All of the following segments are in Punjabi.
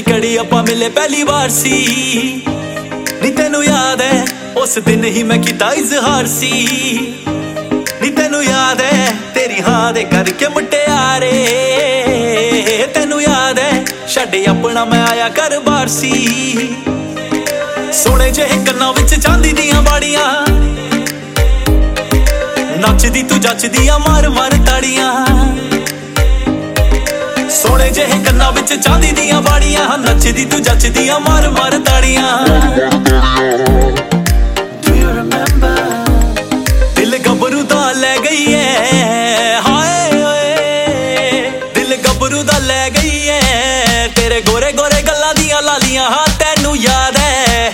ਜਿਹੜੀ ਘੜੀ ਆਪਾਂ ਮਿਲੇ ਪਹਿਲੀ ਵਾਰ ਸੀ ਨੀ ਤੈਨੂੰ ਯਾਦ ਹੈ ਉਸ ਦਿਨ ਹੀ ਮੈਂ ਕੀਤਾ ਇਜ਼ਹਾਰ ਸੀ ਨੀ ਤੈਨੂੰ ਯਾਦ ਹੈ ਤੇਰੀ ਹਾਂ ਦੇ ਕਰਕੇ ਮੁਟਿਆਰੇ ਤੈਨੂੰ ਯਾਦ ਹੈ ਛੱਡ ਆਪਣਾ ਮੈਂ ਆਇਆ ਘਰ ਬਾਰ ਸੀ ਸੋਹਣੇ ਜਿਹੇ ਕੰਨਾਂ ਵਿੱਚ ਚਾਂਦੀ ਦੀਆਂ ਬਾੜੀਆਂ ਨੱਚਦੀ ਤੂੰ ਜੱਚਦੀਆਂ ਮਾਰ ਮਾਰ ਤਾੜੀਆਂ ਸੋਹਣੇ ਜਿਹੇ ਕੰਨਾਂ ਵਿੱਚ ਚਾਂਦੀ ਦੀਆਂ ਬਾੜੀਆਂ ਨੱਚਦੀ ਤੂੰ ਜੱਚਦੀਆਂ ਮਾਰ ਮਾਰ ਤਾੜੀਆਂ Do you remember ਦਿਲ ਗੱਭਰੂ ਦਾ ਲੈ ਗਈ ਐ ਹਾਏ ਓਏ ਦਿਲ ਗੱਭਰੂ ਦਾ ਲੈ ਗਈ ਐ ਤੇਰੇ ਗੋਰੇ ਗੋਰੇ ਗੱਲਾਂ ਦੀਆਂ ਲਾਲੀਆਂ ਹਾਂ ਤੈਨੂੰ ਯਾਦ ਐ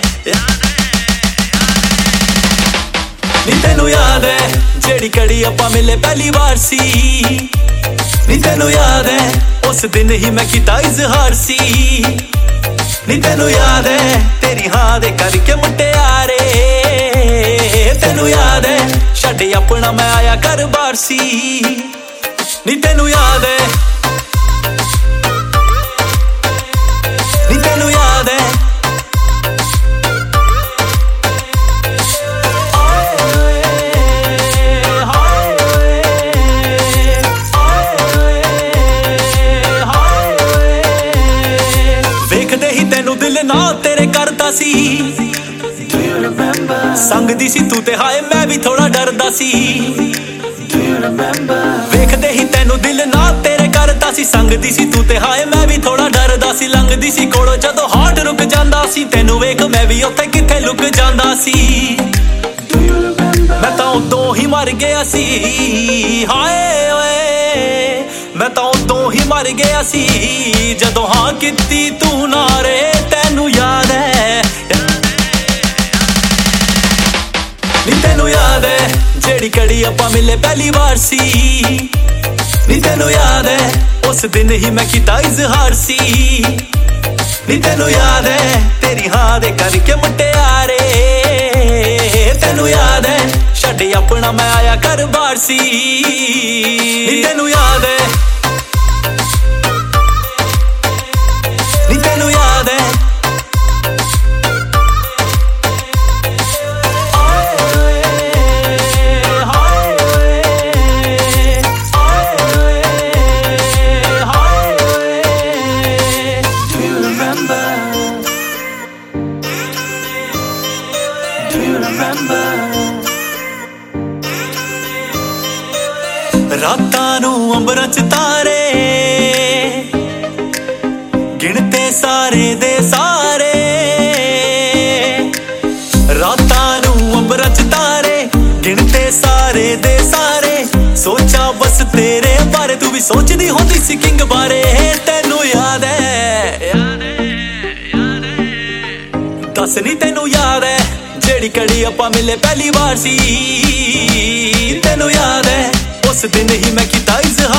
ਨੀ ਤੈਨੂੰ ਯਾਦ ਐ ਜਿਹੜੀ ਘੜੀ ਆਪਾਂ ਮਿਲੇ ਪਹਿਲੀ ਵਾਰ ਸੀ ਨੀ ਤੈਨੂੰ ਯਾਦ ਐ ਉਸ ਦਿਨ ਹੀ ਮੈਂ ਕੀਤਾ ਇਜ਼ਹਾਰ ਸੀ ਨੀ ਤੈਨੂੰ ਯਾਦ ਐ ਤੇਰੀ ਹਾਂ ਦੇ ਕਰਕੇ ਮੁਟਿਆਰੇ ਤੈਨੂੰ ਯਾਦ ਐ ਛੱਡ ਆਪਣਾ ਮੈਂ ਆਇਆ ਘਰ ਬਾਰ ਸੀ ਨੀ ਤੈਨੂੰ ਯਾਦ ਐ ਨੀ ਤੈਨੂੰ ਯਾਦ ਐ ਵੇਖਦੇ ਹੀ ਤੈਨੂੰ ਦਿਲ ਨਾ ਤੇਰੇ ਕਰਦਾ ਸੀ Do you remember ਸੰਗਦੀ ਸੀ ਤੂੰ ਤੇ ਹਾਏ ਮੈਂ ਵੀ ਥੋੜਾ ਡਰਦਾ ਸੀ Do you remember ਵੇਖਦੇ ਹੀ ਤੈਨੂੰ ਦਿਲ ਨਾ ਤੇਰੇ ਕਰਦਾ ਸੀ ਸੰਗਦੀ ਸੀ ਤੂੰ ਤੇ ਹਾਏ ਮੈਂ ਵੀ ਥੋੜਾ ਡਰਦਾ ਸੀ ਲੰਘਦੀ ਸੀ ਕੋਲੋਂ ਜਦੋਂ ਹਾਰਟ ਰੁਕ ਜਾਂਦਾ ਸੀ ਤੈਨੂੰ ਵੇਖ ਮੈਂ ਵੀ ਉੱਥੇ ਕਿੱਥੇ ਲੁਕ ਜਾਂਦਾ ਸੀ Do you remember ਮੈਂ ਤਾਂ ਉਦੋਂ ਹੀ ਮਰ ਗਿਆ ਸੀ ਹਾਏ ਓਏ ਮੈਂ ਤਾਂ ਉਦੋਂ ਹੀ ਮਰ ਗਿਆ ਸੀ ਜਦੋਂ ਹਾਂ ਕੀਤੀ ਤੂੰ ਨਾਰੇ ਤੈਨੂੰ ਯਾਦ ਹੈ ਨੀ ਤੈਨੂੰ ਯਾਦ ਹੈ ਜਿਹੜੀ ਘੜੀ ਆਪਾਂ ਮਿਲੇ ਪਹਿਲੀ ਵਾਰ ਸੀ ਨੀ ਤੈਨੂੰ ਯਾਦ ਹੈ ਉਸ ਦਿਨ ਹੀ ਮੈਂ ਕੀਤਾ ਇਜ਼ਹਾਰ ਸੀ ਨੀ ਤੈਨੂੰ ਯਾਦ ਹੈ ਤੇਰੀ ਹਾਂ ਦੇ ਕਰਕੇ ਮੁਟਿਆਰੇ ਤੈਨੂੰ ਯਾਦ ਹੈ ਛੱਡ ਆਪਣਾ ਮੈਂ ਆਇਆ ਘਰ ਬਾਰ ਸੀ ਨੀ ਤੈਨੂੰ ਯਾਦ ਹੈ ਨੀ ਤੈਨੂੰ ਯਾਦ ਹੈ ਰਾਤਾਂ ਨੂੰ ਅੰਬਰਾਂ 'ਚ ਤਾਰੇ ਗਿਣਤੇ ਸਾਰੇ ਦੇ ਸਾਰੇ ਰਾਤਾਂ ਨੂੰ ਅੰਬਰਾਂ 'ਚ ਤਾਰੇ ਗਿਣਤੇ ਸਾਰੇ ਦੇ ਸਾਰੇ ਸੋਚਾਂ ਬਸ ਤੇਰੇ ਬਾਰੇ ਤੂੰ ਵੀ ਸੋਚਦੀ ਹੁੰਦੀ ਸੀ ਕਿੰਗ ਬਾਰੇ ਤੈਨੂੰ ਯਾਦ ਹੈ ਦੱਸ ਨੀ ਤੈਨੂੰ ਯਾਦ ਹੈ ਜਿਹੜੀ ਘੜੀ ਆਪਾਂ ਮਿਲੇ ਪਹਿਲੀ ਵਾਰ ਸੀ ਤੈਨੂੰ ਯਾਦ ਹੈ ਉਸ ਦਿਨ ਹੀ ਮੈਂ ਕੀਤਾ ਇਜ਼ਹਾਰ